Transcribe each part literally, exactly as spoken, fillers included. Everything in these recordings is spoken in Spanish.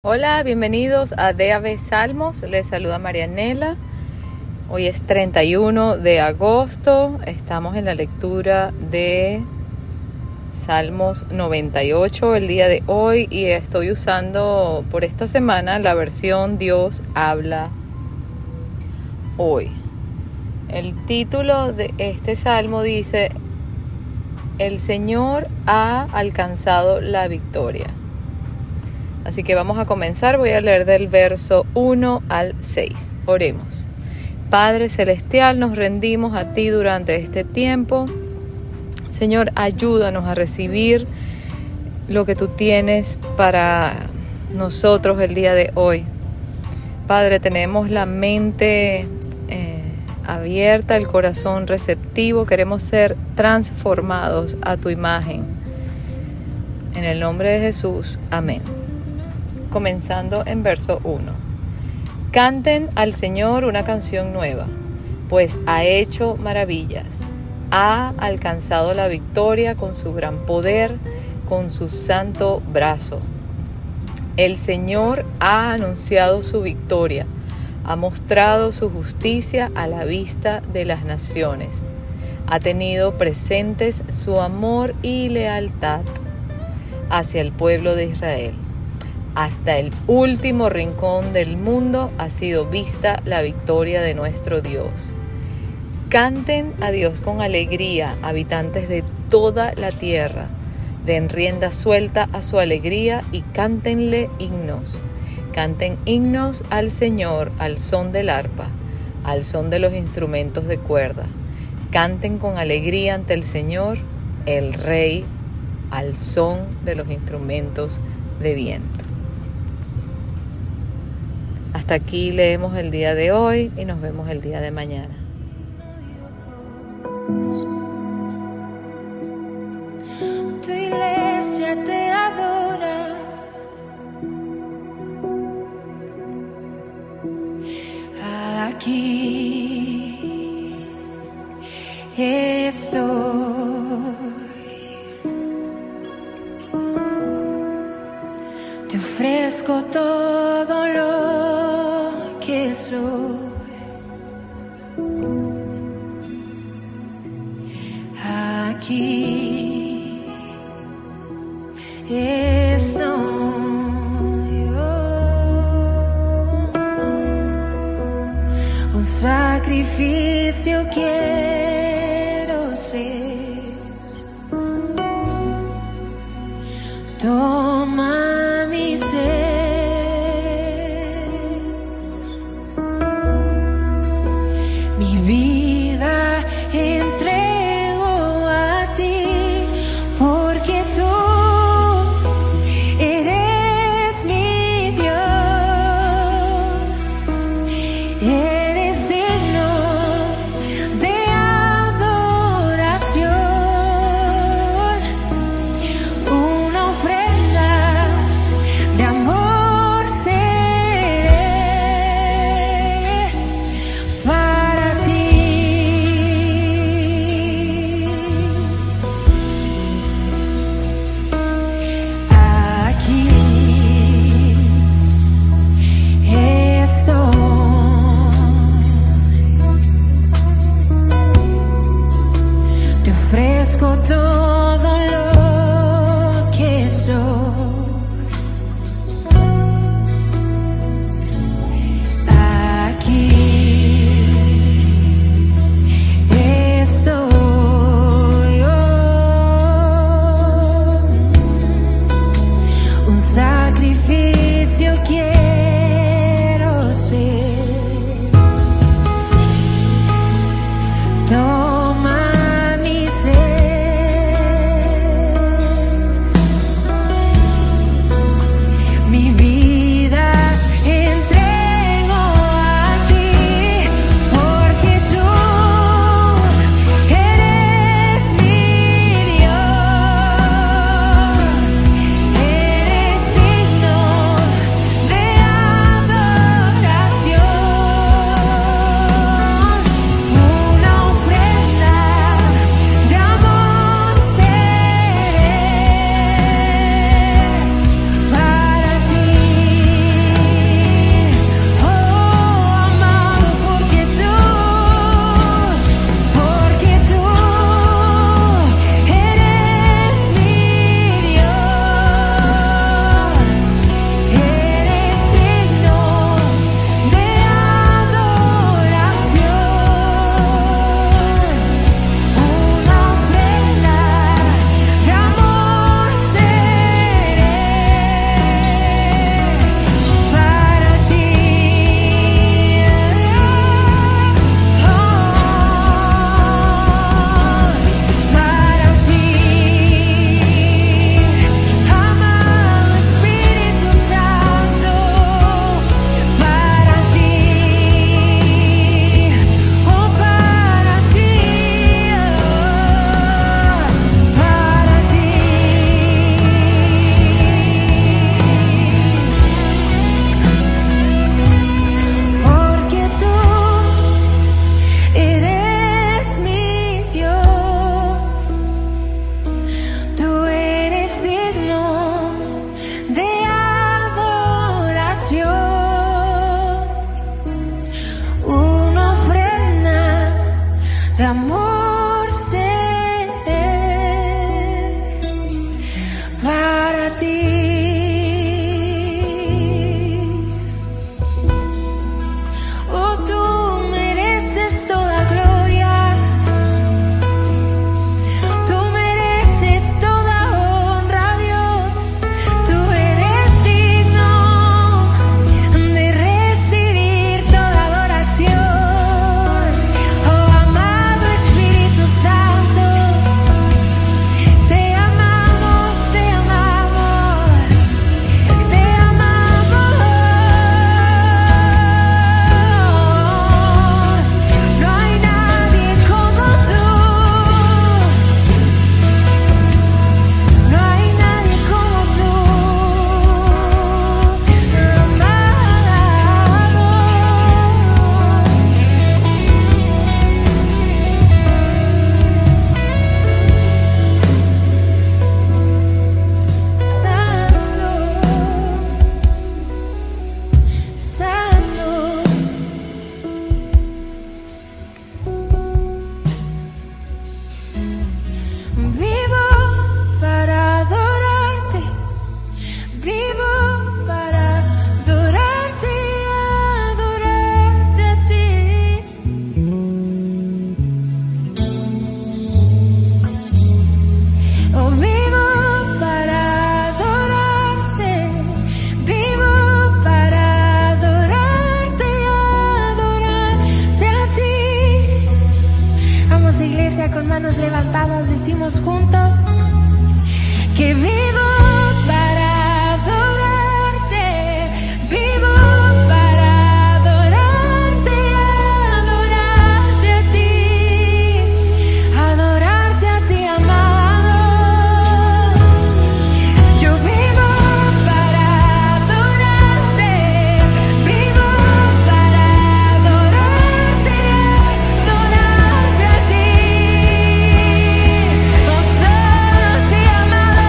Hola, bienvenidos a D A B Salmos. Les saluda Marianela. Hoy es treinta y uno de agosto. Estamos en la lectura de Salmos noventa y ocho el día de hoy y estoy usando por esta semana la versión Dios habla hoy. El título de este salmo dice: El Señor ha alcanzado la victoria. Así que vamos a comenzar. Voy a leer del verso uno al seis. Oremos. Padre Celestial, nos rendimos a ti durante este tiempo. Señor, ayúdanos a recibir lo que tú tienes para nosotros el día de hoy. Padre, tenemos la mente eh, abierta, el corazón receptivo. Queremos ser transformados a tu imagen. En el nombre de Jesús, amén. Comenzando en verso uno. Canten al Señor una canción nueva, pues ha hecho maravillas. Ha alcanzado la victoria con su gran poder, con su santo brazo. El Señor ha anunciado su victoria, ha mostrado su justicia a la vista de las naciones. Ha tenido presentes su amor y lealtad hacia el pueblo de Israel. Hasta el último rincón del mundo ha sido vista la victoria de nuestro Dios. Canten a Dios con alegría, habitantes de toda la tierra. Den rienda suelta a su alegría y cántenle himnos. Canten himnos al Señor al son del arpa, al son de los instrumentos de cuerda. Canten con alegría ante el Señor, el Rey, al son de los instrumentos de viento. Hasta aquí leemos el día de hoy y nos vemos el día de mañana. Tu iglesia te adora. Aquí estoy. Te ofrezco todo lo que soy. Aquí estoy. Oh, un sacrificio quiero ser. Toma mi ser. Mi vida entrego a ti, porque tú eres mi Dios. Eres digno de adoración. Una ofrenda de amor seré para ti. levantadas decimos juntos que vivo para adorarte, vivo para adorarte, adorarte a ti, adorarte a ti, amado. Yo vivo para adorarte, vivo para adorarte, adorarte a ti, oh santo y amado.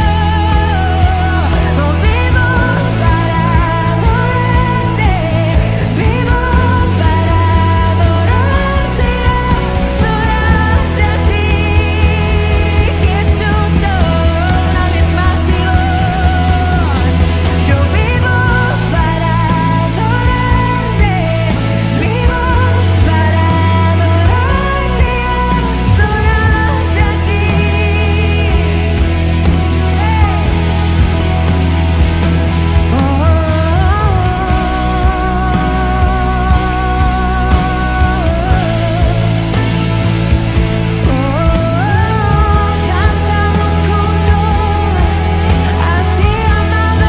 No vivo para adorarte, vivo para adorarte, adorarte a ti, Jesús, una vez más vivo. Yo vivo para adorarte, vivo para adorarte, adorarte a ti. Cantamos juntos a ti, amado.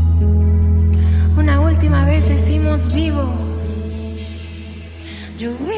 Una última vez decimos vivo. Yo vivo